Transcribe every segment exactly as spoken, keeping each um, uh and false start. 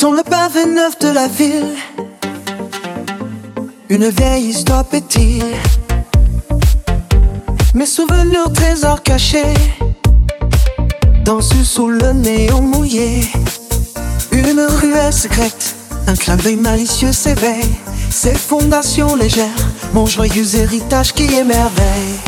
Sur le pavé neuf de la ville, une vieille histoire pétille. Mes souvenirs, trésors cachés, dansent sous le néon mouillé. Une ruelle secrète, un clin d'œil malicieux s'éveille. Ces fondations légères, mon joyeux héritage qui émerveille.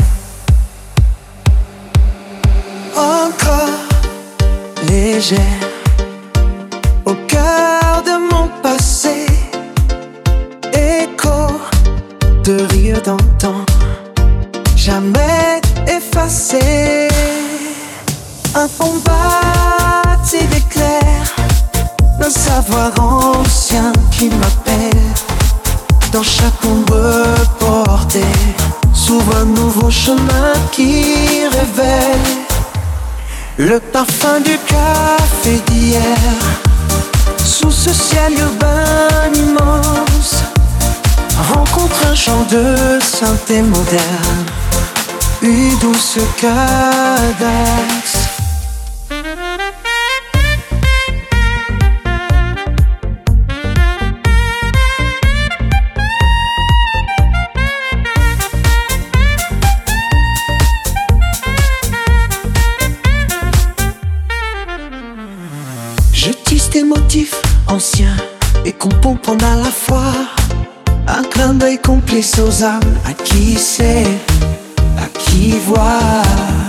Encore légère, au cœur de mon passé, écho de rire d'antan, jamais effacé. Un fond bâti d'éclairs, d'un savoir ancien qui m'appelle. Dans chaque ombre portée s'ouvre un nouveau chemin qui révèle le parfum du café d'hier. Sous ce ciel urbain immense, rencontre un chant de synthé moderne, une douce cadence. Je tisse des motifs anciens et qu'on pompe à la fois. Un clin d'œil complice aux âmes à qui sait, à qui voit.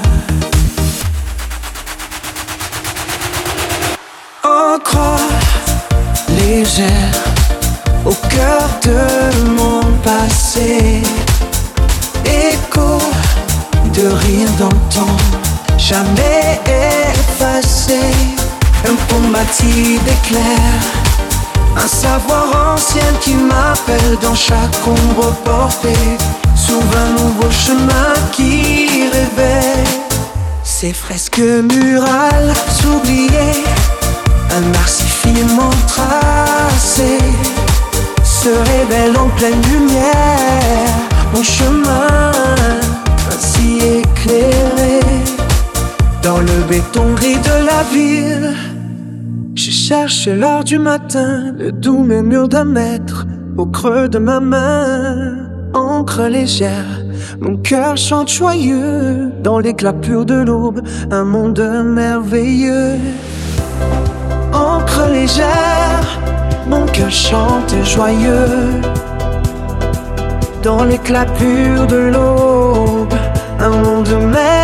Encre légère au cœur de mon passé, écho de rire d'antan, jamais effacé. Un pont bâti d'éclairs, un savoir ancien qui m'appelle. Dans chaque ombre portée s'ouvre un nouveau chemin qui révèle ces fresques murales s'oublier, un art si finement tracé se révèle en pleine lumière. Mon chemin ainsi éclairé dans le béton gris de la ville. Je cherche l'heure du matin, le doux murmure d'un maître au creux de ma main. Encre légère, mon cœur chante joyeux dans l'éclat pur de l'aube, un monde merveilleux. Encre légère, mon cœur chante joyeux dans l'éclat pur de l'aube, un monde merveilleux.